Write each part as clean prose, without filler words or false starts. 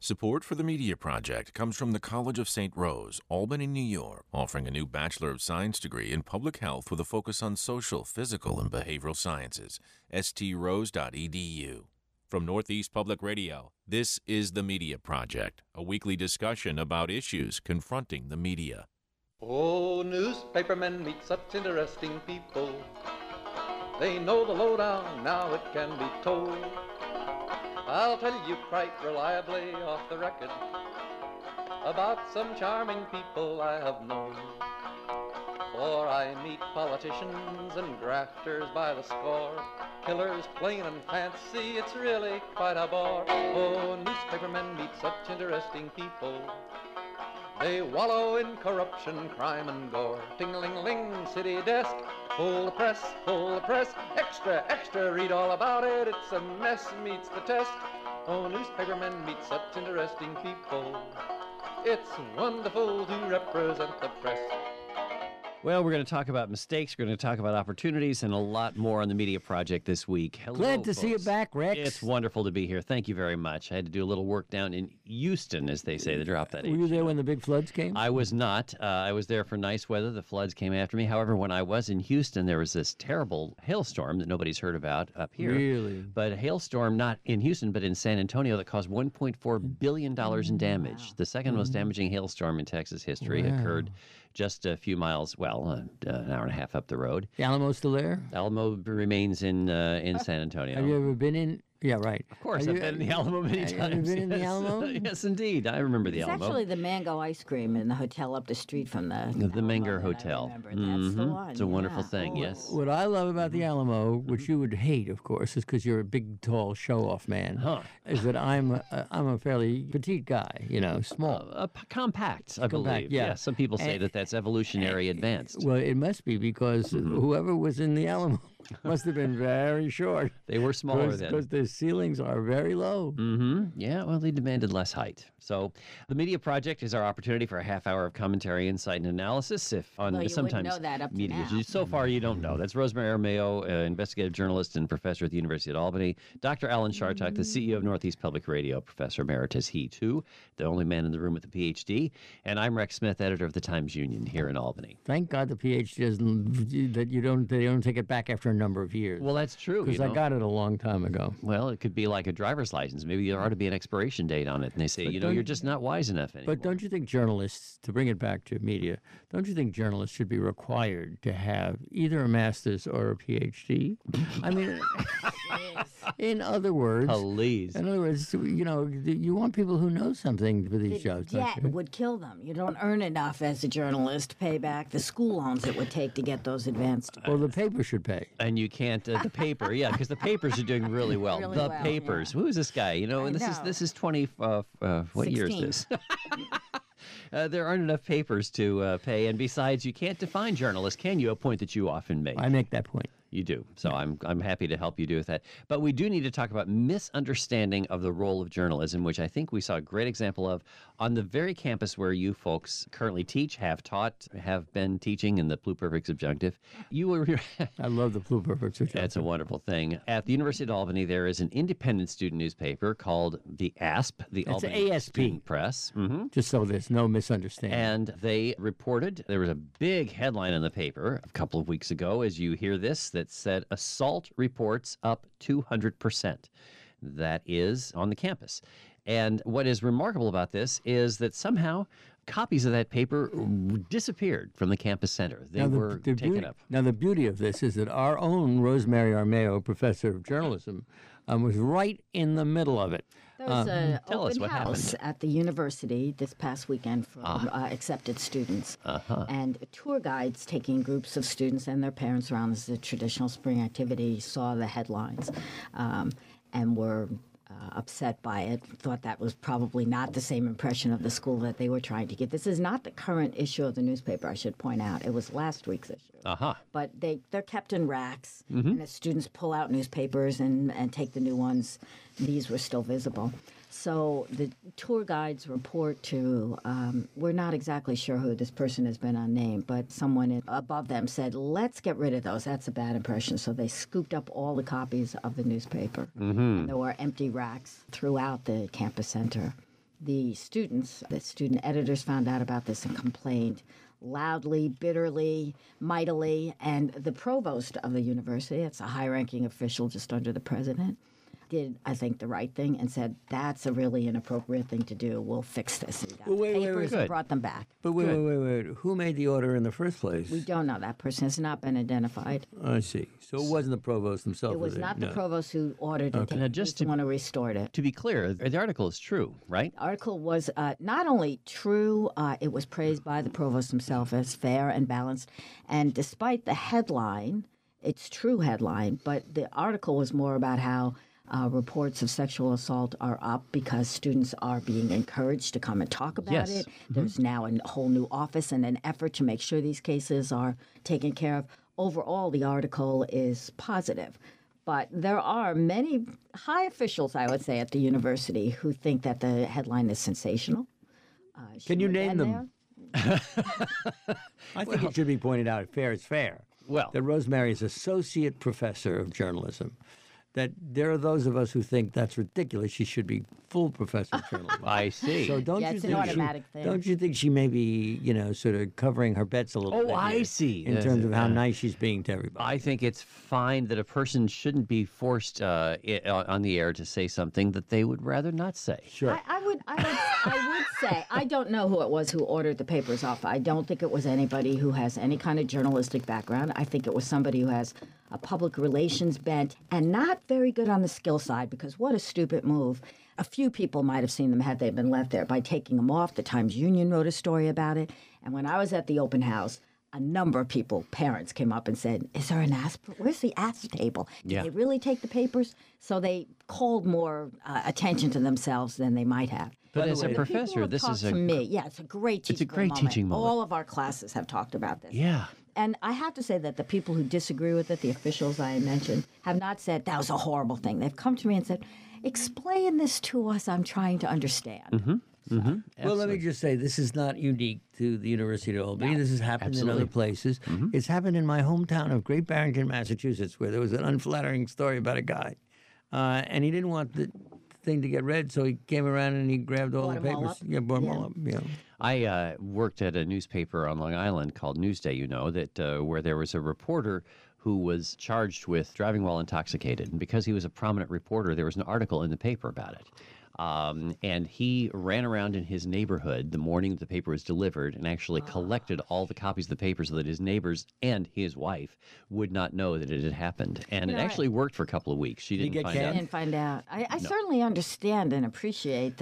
Support for the Media Project comes from the College of St. Rose, Albany, New York, offering a new Bachelor of Science degree in Public Health with a focus on social, physical, and behavioral sciences. strose.edu. From Northeast Public Radio, this is the Media Project, a weekly discussion about issues confronting the media. Oh, newspapermen meet such interesting people. They know the lowdown, now it can be told. I'll tell you quite reliably off the record about some charming people I have known. For I meet politicians and grafters by the score, killers plain and fancy, it's really quite a bore. Oh, newspapermen meet such interesting people. They wallow in corruption, crime and gore. Ting-a-ling-a-ling, city desk, full the press, extra, extra, read all about it, it's a mess, meets the test. Oh, newspapermen meet such interesting people. It's wonderful to represent the press. Well, we're going to talk about mistakes, we're going to talk about opportunities, and a lot more on the Media Project this week. Hello, Glad to see you back, Rex. It's wonderful to be here. Thank you very much. I had to do a little work down in Houston, as they say, to drop that. Were you there when the big floods came? I was not. I was there for nice weather. The floods came after me. However, when I was in Houston, there was this terrible hailstorm that nobody's heard about up here. Really? But a hailstorm not in Houston, but in San Antonio that caused $1.4 billion in damage. The second most damaging hailstorm in Texas history occurred just a few miles, an hour and a half up the road. The Alamo still there? Alamo remains in San Antonio. Have you ever been in? Yeah, right. Of course, I've been in the Alamo many times. Have you been in the Alamo? Yes, indeed. I remember the It's Alamo. actually the Mango ice cream in the hotel up the street from the Menger Alamo that I Hotel. remember. That's the one. It's a wonderful yeah. thing, yes. What I love about the Alamo, which you would hate, of course, is because you're a big, tall, show-off man, is that I'm a fairly petite guy, small. Compact, I believe. yeah. Some people say that that's evolutionary advanced. Well, it must be because whoever was in the Alamo must have been very short. They were smaller then. Because the ceilings are very low. Yeah, well, they demanded less height. So the Media Project is our opportunity for a half hour of commentary, insight, and analysis. Well, you sometimes wouldn't know that up to media now. issues. So far, you don't know. That's Rosemary Armayo, investigative journalist and professor at the University of Albany. Dr. Alan Chartock, the CEO of Northeast Public Radio, professor emeritus, he too, the only man in the room with a PhD. And I'm Rex Smith, editor of the Times-Union here in Albany. Thank God the PhD doesn't, they don't take it back after a number of years. Well, that's true. Because I got it a long time ago. Well, it could be like a driver's license. Maybe there ought to be an expiration date on it. And they say, you're just not wise enough anymore. But don't you think journalists, to bring it back to media, don't you think journalists should be required to have either a master's or a PhD? I mean, in other words, please. In other words, you want people who know something for these jobs. The debt would kill them. You don't earn enough as a journalist to pay back the school loans it would take to get those advanced degrees. Well, the paper should pay. And you can't, the paper, because the papers are doing really well. Papers. Who is this guy? And this is 20, what 16. year is this? There aren't enough papers to pay. And besides, you can't define journalists, can you? A point that you often make. I make that point. You do. So I'm happy to help you do with that. But we do need to talk about misunderstanding of the role of journalism, which I think we saw a great example of on the very campus where you folks currently teach, have taught, have been teaching in the Pluperfect Subjunctive. You were I love the Pluperfect Subjunctive. That's a wonderful thing. At the University of Albany, there is an independent student newspaper called the ASP, the Albany ASP. Student Press. Just so there's no misunderstanding. And they reported, there was a big headline in the paper a couple of weeks ago, as you hear this, that said assault reports up 200%. That is on the campus. And what is remarkable about this is that somehow copies of that paper disappeared from the campus center. They were taken up. Now, the beauty of this is that our own Rosemary Armayo, professor of journalism, was right in the middle of it. There was an tell us open what house happened. at the university this past weekend for accepted students. And tour guides taking groups of students and their parents around as a traditional spring activity saw the headlines and were upset by it, thought that was probably not the same impression of the school that they were trying to get. This is not the current issue of the newspaper, I should point out. It was last week's issue. But they're kept in racks, and as students pull out newspapers and take the new ones, these were still visible. So the tour guides report to, we're not exactly sure who this person has been unnamed, but someone above them said, let's get rid of those. That's a bad impression. So they scooped up all the copies of the newspaper. And there were empty racks throughout the campus center. the student editors found out about this and complained loudly, bitterly, mightily, and the provost of the university, it's a high-ranking official just under the president, did, I think, the right thing and said, that's a really inappropriate thing to do. We'll fix this. And got Well, wait, the wait, papers wait. and brought them back. But wait. Who made the order in the first place? We don't know. That person has not been identified. I see. So it wasn't the provost himself. It was not the No. provost who ordered it. Now, He's just the to- one who restored it. To be clear, the article is true, right? The article was not only true, it was praised by the provost himself as fair and balanced. And despite the headline, it's true headline, but the article was more about how reports of sexual assault are up because students are being encouraged to come and talk about Yes. it. There's now a whole new office and an effort to make sure these cases are taken care of. Overall, the article is positive. But there are many high officials, I would say, at the university who think that the headline is sensational. Can you Shouldn't name have been them? there. I think it should be pointed out, fair is fair. Well- that Rosemary is associate professor of journalism. That there are those of us who think that's ridiculous. She should be full professor of journalism. I see. So don't Yeah, you it's an think automatic thing. don't you think she may be, sort of covering her bets a little Oh, bit? I here see. In Yes, terms of how nice she's being to everybody. I think it's fine that a person shouldn't be forced on the air to say something that they would rather not say. Sure. I would say I don't know who it was who ordered the papers off. I don't think it was anybody who has any kind of journalistic background. I think it was somebody who has a public relations bent and not very good on the skill side, because what a stupid move. A few people might have seen them had they been left there by taking them off. The Times Union wrote a story about it. And when I was at the open house, a number of people, parents, came up and said, is there an ASP? Where's the ASP table? Did Yeah. they really take the papers? So they called more attention to themselves than they might have. But as a People professor, have this talked is a to me. Yeah, it's a great teaching great teaching moment. All of our classes have talked about this. yeah. And I have to say that the people who disagree with it, the officials I mentioned, have not said that was a horrible thing. They've come to me and said, explain this to us. I'm trying to understand. Well, let me just say, this is not unique to the University of Albany. This has happened in other places. It's happened in my hometown of Great Barrington, Massachusetts, where there was an unflattering story about a guy. And he didn't want the thing to get read, so he came around and he grabbed all Brought the 'em all papers. up? Yeah, brought them all up. Yeah. I worked at a newspaper on Long Island called Newsday, that where there was a reporter who was charged with driving while intoxicated. And because he was a prominent reporter, there was an article in the paper about it. And he ran around in his neighborhood the morning the paper was delivered and actually collected all the copies of the paper so that his neighbors and his wife would not know that it had happened. And it actually worked for a couple of weeks. She didn't get find I out. didn't find out. I certainly understand and appreciate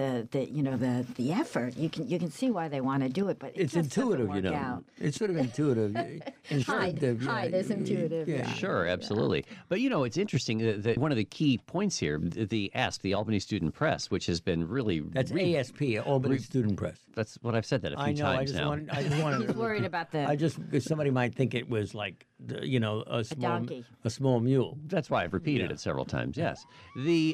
the effort. You can see why they want to do it, but it It's just doesn't intuitive, work out. It's sort of intuitive. instinctive, Hide is intuitive. Yeah. Sure, absolutely. But it's interesting that one of the key points here, the ASP, the Albany Student Press, which has been really That's ASP, Albany Student Press. that's what I've said that a few I know. I times just now. wanted. I just wanted. He's worried about the. because somebody might think it was like, a small, donkey. a small mule. That's why I've repeated it several times. Yes, the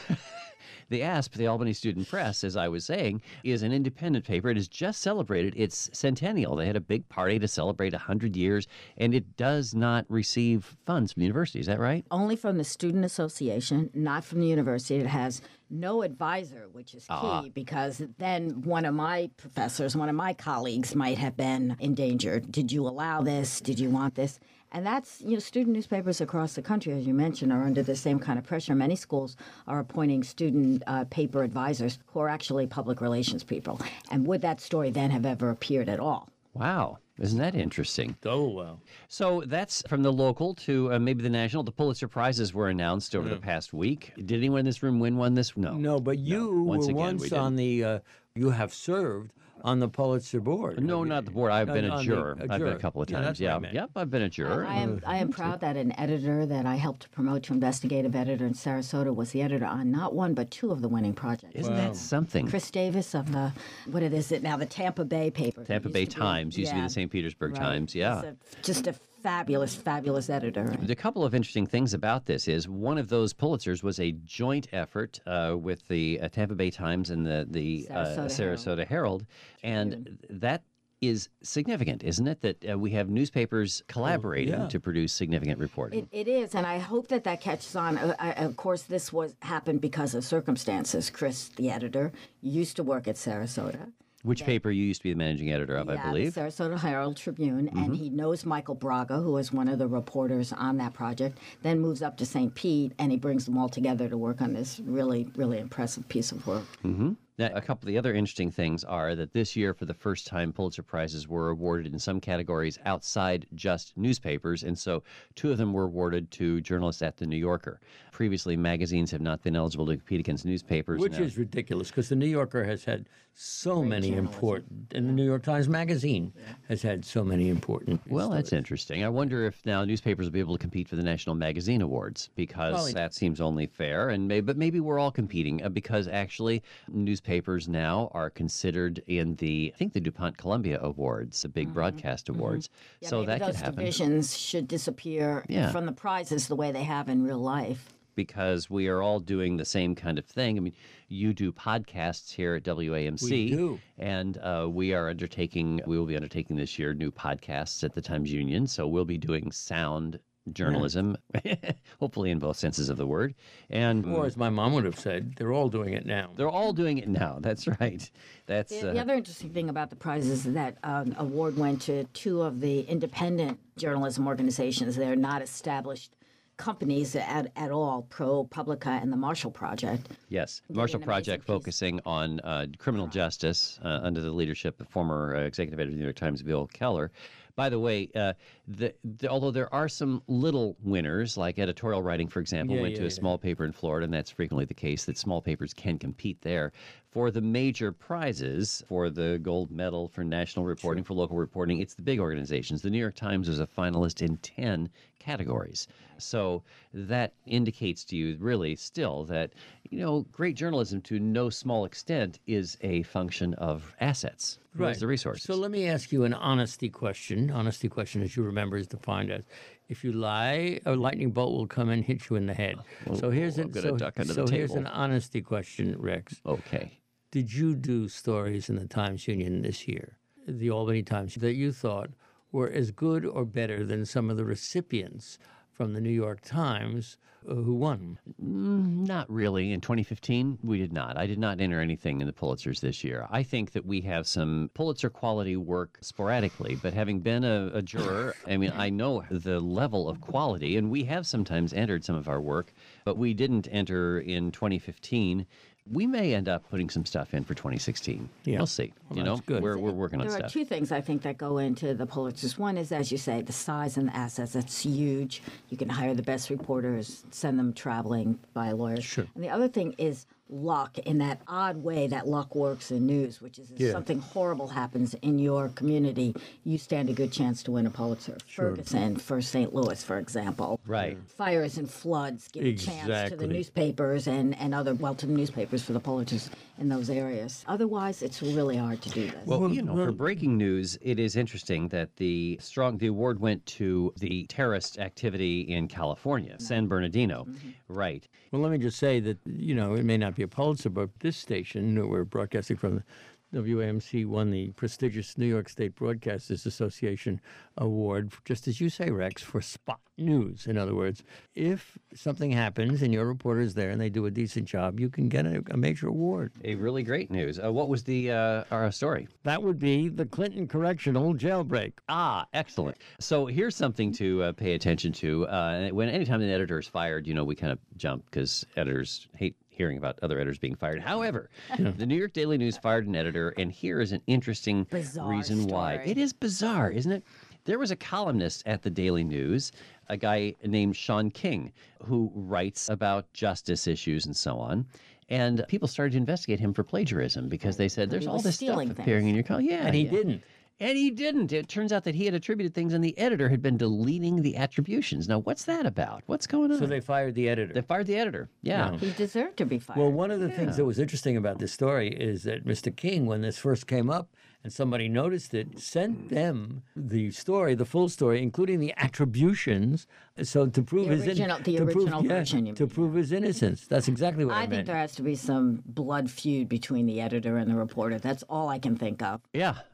the ASP, the Albany Student Press, as I was saying, is an independent paper. It has just celebrated its centennial. They had a big party to celebrate 100 years, and it does not receive funds from the university. Is that right? Only from the Student Association, not from the university. It has no advisor, which is key, because then one of my professors, one of my colleagues might have been endangered. Did you allow this? Did you want this? And that's, student newspapers across the country, as you mentioned, are under the same kind of pressure. Many schools are appointing student paper advisors who are actually public relations people. And would that story then have ever appeared at all? Wow. Isn't that interesting? Oh, well. So that's from the local to maybe the national. The Pulitzer Prizes were announced over the past week. Did anyone in this room win one this? No. No, but you Once were again, we once didn't. on the, you have served on the Pulitzer board. No, not the board. I've been a on the- juror. a I've been juror. a couple of Yeah, times. that's what I Yeah. meant. Yep, I've been a juror. I am proud that an editor that I helped to promote to investigative editor in Sarasota was the editor on not one but two of the winning projects. Isn't that something? Chris Davis of the, what it is it now, the Tampa Bay paper. Tampa It Bay used to be- Times used to be yeah, the St. Petersburg right. Times. Yeah. Just a fabulous, fabulous editor. A couple of interesting things about this is one of those Pulitzers was a joint effort with the Tampa Bay Times and the Sarasota Sarasota Herald, and that is significant, isn't it? That we have newspapers collaborating to produce significant reporting. It is, and I hope that catches on. Of course, this happened because of circumstances. Chris, the editor, used to work at Sarasota. Which paper you used to be the managing editor of, I believe? The Sarasota Herald Tribune, and he knows Michael Braga, who was one of the reporters on that project, then moves up to St. Pete, and he brings them all together to work on this really, really impressive piece of work. Now, a couple of the other interesting things are that this year, for the first time, Pulitzer Prizes were awarded in some categories outside just newspapers, and so 2 of them were awarded to journalists at The New Yorker. Previously, magazines have not been eligible to compete against newspapers. Which is ridiculous, because The New Yorker has had so many important, and the New York Times Magazine has had so many important Well, stories. that's interesting. I wonder if now newspapers will be able to compete for the National Magazine Awards, because that seems only fair, but maybe we're all competing, because actually newspapers now are considered in I think the DuPont Columbia Awards, the big broadcast awards. Yeah, so maybe that could those happen. divisions should disappear from the prizes the way they have in real life. Because we are all doing the same kind of thing. I mean, you do podcasts here at WAMC. We do. And we will be undertaking this year new podcasts at the Times Union. So we'll be doing sound journalism, hopefully in both senses of the word. And Or as my mom would have said, they're all doing it now. they're all doing it now. That's right. That's The other interesting thing about the prizes is that award went to 2 of the independent journalism organizations. They're not established companies at all, ProPublica and the Marshall Project. Yes, Marshall an Project amazing piece. focusing on criminal justice under the leadership of former executive editor of the New York Times, Bill Keller. By the way, although there are some little winners, like editorial writing, for example, went to a small paper in Florida, and that's frequently the case that small papers can compete there. For the major prizes, for the gold medal, for national reporting, for local reporting, it's the big organizations. The New York Times was a finalist in 10 categories. So that indicates to you really still that, great journalism to no small extent is a function of assets. Right. The resources. So let me ask you an honesty question. Honesty question, as you remember, is defined as if you lie, a lightning bolt will come and hit you in the head. So here's here's an honesty question, Rex. Okay. Did you do stories in the Times Union this year, the Albany Times, that you thought were as good or better than some of the recipients from the New York Times who won? Not really. In 2015, we did not. I did not enter anything in the Pulitzers this year. I think that we have some Pulitzer quality work sporadically, but having been a juror, I know the level of quality, and we have sometimes entered some of our work, but we didn't enter in 2015. We may end up putting some stuff in for 2016. Yeah. We'll see. Well, that's good. We're working on There stuff. are 2 things I think that go into the Pulitzers. One is, as you say, the size and the assets. That's huge. You can hire the best reporters, send them traveling by lawyers. Sure. And the other thing is luck, in that odd way that luck works in news, which is if something horrible happens in your community, you stand a good chance to win a Pulitzer. Ferguson for St. Louis, for example. Right. Fires and floods give a chance to the Exactly. newspapers and to the newspapers for the Pulitzers in those areas. Otherwise, it's really hard to do this. Well, for breaking news, it is interesting that the award went to the terrorist activity in California, San Bernardino. Right. Well, let me just say that, it may not be a Pulitzer, but this station, we're broadcasting from the WAMC, won the prestigious New York State Broadcasters Association Award, just as you say, Rex, for spot news. In other words, if something happens and your reporter's there and they do a decent job, you can get a major award. A really great news. What was our story? That would be the Clinton Correctional jailbreak. Ah, excellent. So here's something to pay attention to. Anytime an editor is fired, we kind of jump because editors hate hearing about other editors being fired. However, the New York Daily News fired an editor, and here is an interesting reason why. story. It is bizarre, isn't it? There was a columnist at the Daily News, a guy named Sean King, who writes about justice issues and so on. And people started to investigate him for plagiarism because they said, there's he all was this stuff stealing appearing things. in your column. Yeah, And he didn't. And he didn't. It turns out that he had attributed things, and the editor had been deleting the attributions. Now, what's that about? What's going on? So they fired the editor. They fired the editor. Yeah. He deserved to be fired. Well, one of the things that was interesting about this story is that Mr. King, when this first came up and somebody noticed it, sent them the story, the full story, including the attributions, so to prove The his original version, you to mean. prove his innocence. That's exactly what I I meant. think there has to be some blood feud between the editor and the reporter. That's all I can think of. Yeah.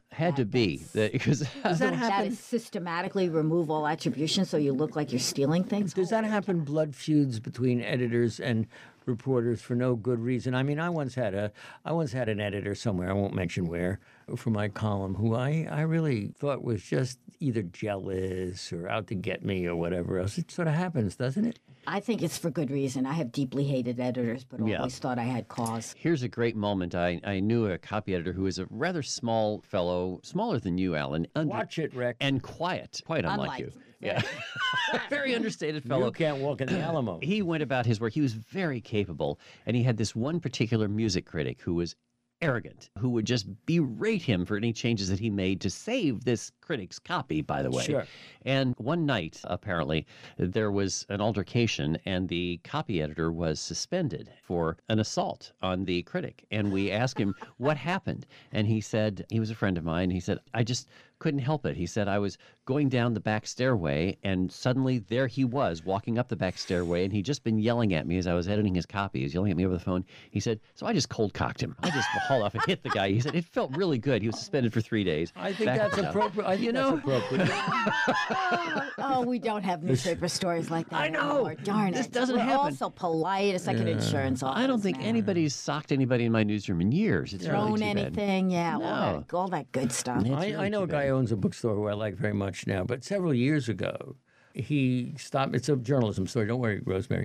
Had to be because Does that happen? That is systematically remove all attribution so you look like you're stealing things. Does that happen? Blood feuds between editors and reporters for no good reason. I mean, I once had an editor somewhere, I won't mention where, for my column, who I really thought was just either jealous or out to get me or whatever else. It sort of happens, doesn't it? I think it's for good reason. I have deeply hated editors, but always thought I had cause. Here's a great moment. I knew a copy editor who was a rather small fellow, smaller than you, Alan. Watch it, Rex. And quiet, quite unlike you. Yeah. Very understated fellow. You can't walk in the Alamo. He went about his work. He was very capable. And he had this one particular music critic who was arrogant, who would just berate him for any changes that he made to save this critic's copy, by the way. Sure. And one night, apparently, there was an altercation and the copy editor was suspended for an assault on the critic. And we asked him what happened. And he said, he was a friend of mine. He said, I just couldn't help it. He said, I was going down the back stairway and suddenly there he was walking up the back stairway and he'd just been yelling at me as I was editing his copy. He was yelling at me over the phone. He said, so I just cold cocked him. I just hauled off and hit the guy. He said, it felt really good. He was suspended for 3 days. I think that's appropriate. I think that's appropriate. Oh, we don't have newspaper stories like that I know. anymore. Darn This it. doesn't We're happen. all so polite. It's like an insurance office. I don't think now. anybody's socked anybody in my newsroom in years. It's Thrown really too bad. anything. Yeah, No. all that good stuff. It's I really know too a guy bad. who owns a bookstore who I like very much now, but several years ago, he stopped. It's a journalism story. Don't worry, Rosemary.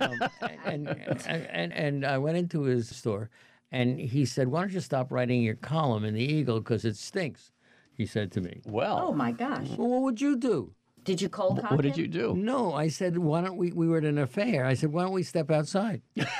And I went into his store, and he said, "Why don't you stop writing your column in the Eagle because it stinks?" He said to me. Well, Oh, my gosh. Well, what would you do? Did you cold cock what did him? you do? No, I said, "Why don't we?" We were at an affair. I said, "Why don't we step outside?"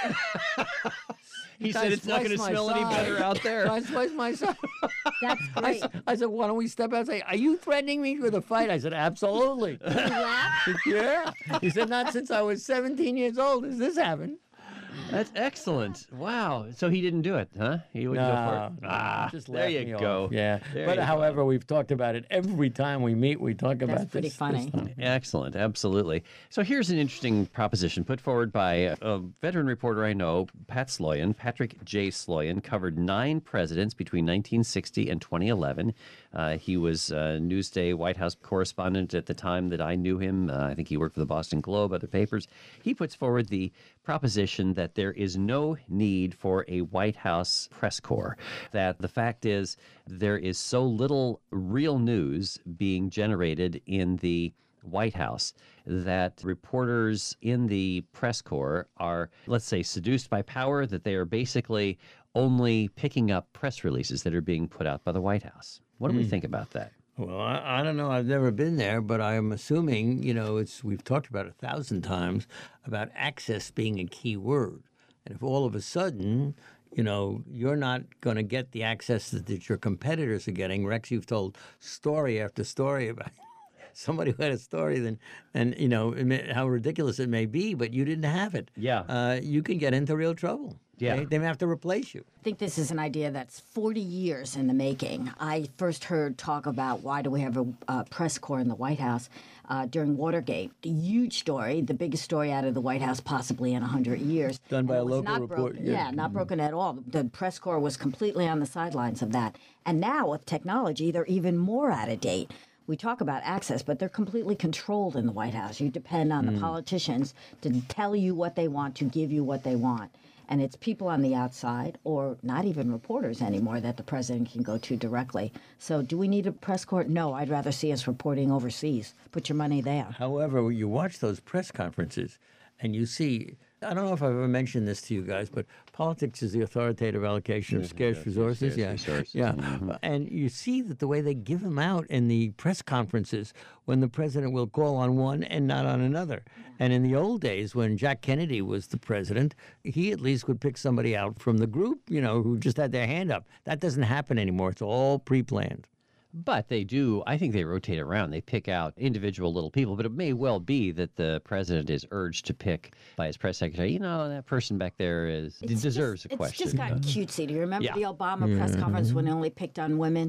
He said it's not going to smell any better out there. Twice my size. That's great. I said, "Why don't we step outside?" Are you threatening me with a fight? I said, "Absolutely." Did you laugh? Yeah. He said, "Not since I was 17 years old has this happened." That's excellent. Wow. So he didn't do it, huh? He wouldn't go for it. Ah, just there laugh you me go. off. Yeah. There But you however, we've talked about it every time we meet. We talk about That's pretty this funny. stuff. Excellent, absolutely. So here's an interesting proposition put forward by a veteran reporter I know, Pat Sloyan. Patrick J. Sloyan covered 9 presidents between 1960 and 2011. He was Newsday White House correspondent at the time that I knew him. I think he worked for the Boston Globe, other papers. He puts forward the proposition that there is no need for a White House press corps, that the fact is there is so little real news being generated in the White House that reporters in the press corps are, let's say, seduced by power, that they are basically only picking up press releases that are being put out by the White House. What do we think about that? Well, I don't know. I've never been there, but I'm assuming, we've talked about 1,000 times about access being a key word. And if all of a sudden, you're not going to get the access that your competitors are getting, Rex, you've told story after story about somebody who had a story, and how ridiculous it may be, but you didn't have it. Yeah. You can get into real trouble. Yeah. They may have to replace you. I think this is an idea that's 40 years in the making. I first heard talk about why do we have a press corps in the White House during Watergate. A huge story, the biggest story out of the White House possibly in 100 years. Done by And a it was local not report, broken. yeah. Not broken at all. The press corps was completely on the sidelines of that. And now with technology, they're even more out of date. We talk about access, but they're completely controlled in the White House. You depend on the politicians to tell you what they want, to give you what they want. And it's people on the outside, or not even reporters anymore, that the president can go to directly. So do we need a press corps? No, I'd rather see us reporting overseas. Put your money there. However, you watch those press conferences and you see, I don't know if I've ever mentioned this to you guys, but politics is the authoritative allocation of scarce resources. Yeah. And you see that the way they give them out in the press conferences when the president will call on one and not on another. And in the old days, when Jack Kennedy was the president, he at least would pick somebody out from the group, who just had their hand up. That doesn't happen anymore. It's all pre-planned. But they do, I think they rotate around. They pick out individual little people, but it may well be that the president is urged to pick by his press secretary, that person back there deserves a question. It's just gotten cutesy. Do you remember Yeah. the Obama press conference when they only picked on women?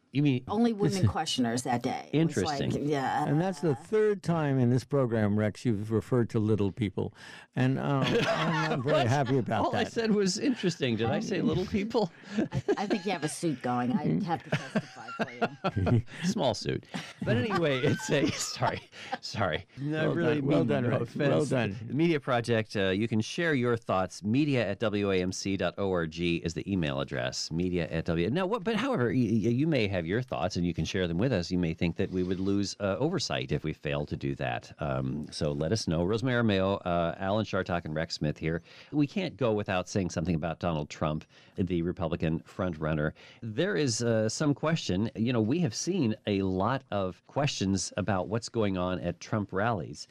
You mean Only women questioners that day. It was Interesting. like, yeah. And that's the third time in this program, Rex, you've referred to little people. And I'm very happy about all that. I said was interesting. Did I say little people? I think you have a suit going. I'd have to testify for you. Small suit. But anyway, it's a sorry. No, Well really done. Well mean done, no Rex. offense. Well done. The Media Project, you can share your thoughts. media@wamc.org is the email address. Media@w. Now, but however, you may have your thoughts and you can share them with us. You may think that we would lose oversight if we fail to do that. So let us know. Rosemary Mayo, Alan Chartock, and Rex Smith here. We can't go without saying something about Donald Trump, the Republican frontrunner. There is some question. You know, we have seen a lot of questions about what's going on at Trump rallies.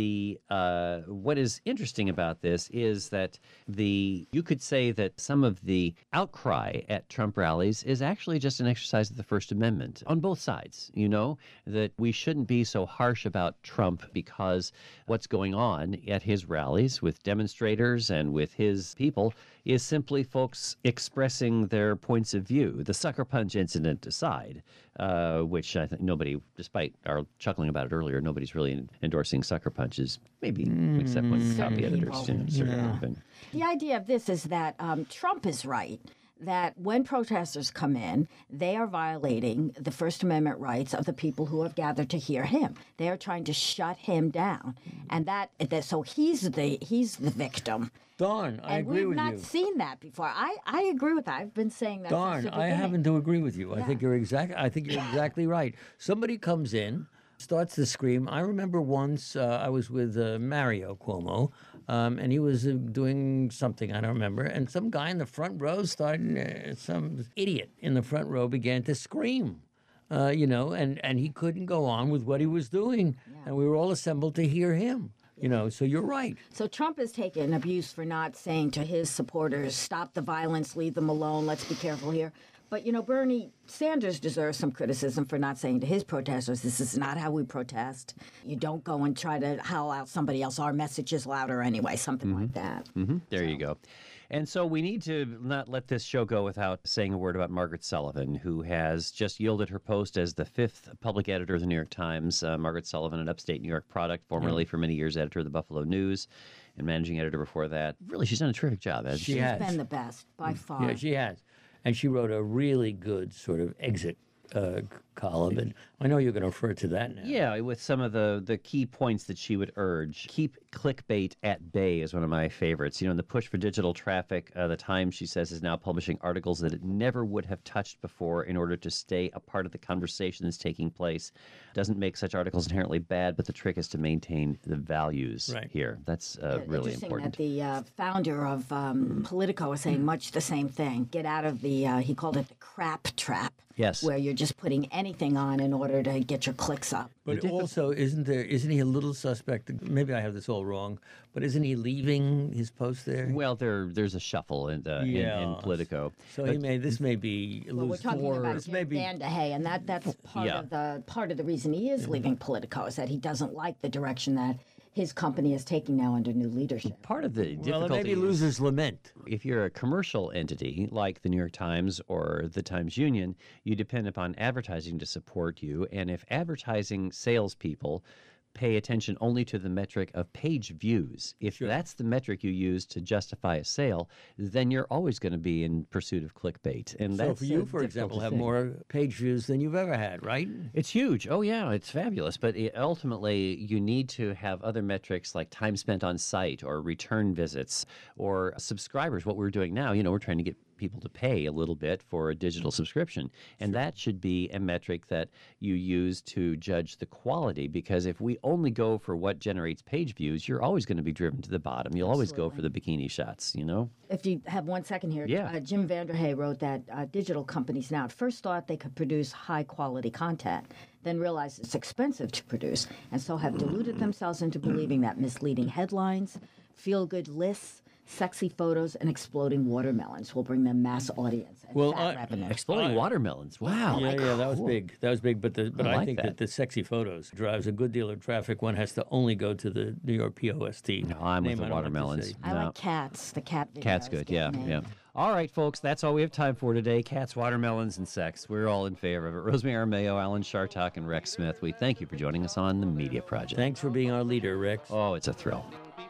What is interesting about this is that you could say that some of the outcry at Trump rallies is actually just an exercise of the First Amendment on both sides. You know, that we shouldn't be so harsh about Trump because what's going on at his rallies with demonstrators and with his people is simply folks expressing their points of view. The sucker punch incident aside, which I think nobody, despite our chuckling about it earlier, nobody's really endorsing sucker punches, maybe except one copy editors. people. Certainly. The idea of this is that Trump is right, that when protesters come in, they are violating the First Amendment rights of the people who have gathered to hear him. They are trying to shut him down. And so he's the victim. Darn, I agree with you. And we've not seen that before. I agree with that. I've been saying that Darn, since the I beginning. happen to agree with you. I think you're exactly right. Somebody comes in, starts to scream. I remember once I was with Mario Cuomo, and he was doing something, I don't remember, and some guy in the front row some idiot in the front row began to scream. And he couldn't go on with what he was doing, and we were all assembled to hear him. So you're right. So Trump has taken abuse for not saying to his supporters, stop the violence, leave them alone, let's be careful here. But, Bernie Sanders deserves some criticism for not saying to his protesters, this is not how we protest. You don't go and try to howl out somebody else. Our message is louder anyway, something like that. Mm-hmm. There you go. And so we need to not let this show go without saying a word about Margaret Sullivan, who has just yielded her post as the 5th public editor of the New York Times. Margaret Sullivan, an upstate New York product, formerly for many years editor of the Buffalo News and managing editor before that. Really, she's done a terrific job. She has been the best, by far. Yeah, she has. And she wrote a really good sort of exit column, and I know you're going to refer to that now. Yeah, with some of the key points that she would urge. Keep clickbait at bay is one of my favorites. In the push for digital traffic, the Times, she says, is now publishing articles that it never would have touched before in order to stay a part of the conversation that's taking place. Doesn't make such articles inherently bad, but the trick is to maintain the values here. That's really important. That the founder of Politico is saying much the same thing. Get out of he called it the crap trap. Yes. Where you're just putting anything on in order to get your clicks up. But also, isn't he a little suspect? Maybe I have this all wrong, but isn't he leaving his post there? Well, there's a shuffle in Politico. So this may be we're talking about Jim Vanderhay, and that's part of the reason he is leaving Politico is that he doesn't like the direction that his company is taking now under new leadership. Part of the difficulty. Well, maybe losers lament. If you're a commercial entity like the New York Times or the Times Union, you depend upon advertising to support you. And if advertising salespeople pay attention only to the metric of page views, if that's the metric you use to justify a sale, then you're always going to be in pursuit of clickbait. And so for you, for example, have more page views than you've ever had, right? It's huge. Oh, yeah, it's fabulous. But ultimately, you need to have other metrics like time spent on site or return visits or subscribers. What we're doing now, we're trying to get people to pay a little bit for a digital subscription. And that should be a metric that you use to judge the quality, because if we only go for what generates page views, you're always going to be driven to the bottom. You'll always go for the bikini shots, If you have 1 second here, yeah. Jim Vanderhay wrote that digital companies now at first thought they could produce high-quality content, then realized it's expensive to produce, and so have deluded themselves into believing that misleading headlines, feel-good lists, sexy photos, and exploding watermelons will bring them mass audience and fat revenue. Exploding watermelons. Wow. Yeah, that was big. That was big. But I think that the sexy photos drives a good deal of traffic. One has to only go to the New York POST. No, I'm with the watermelons. I like cats. The cat videos. Cat's good, yeah. All right, folks, that's all we have time for today. Cats, watermelons, and sex. We're all in favor of it. Rosemary Armayo, Alan Chartock, and Rex Smith, we thank you for joining us on the Media Project. Thanks for being our leader, Rex. Oh, it's a thrill.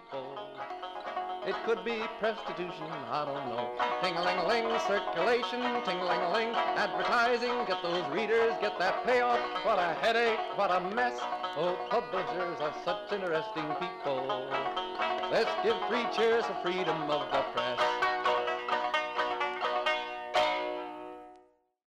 It could be prostitution, I don't know. Ting-a-ling-a-ling, circulation, ting-a-ling-a-ling, advertising, get those readers, get that payoff. What a headache, what a mess. Oh, publishers are such interesting people. Let's give 3 cheers for freedom of the press.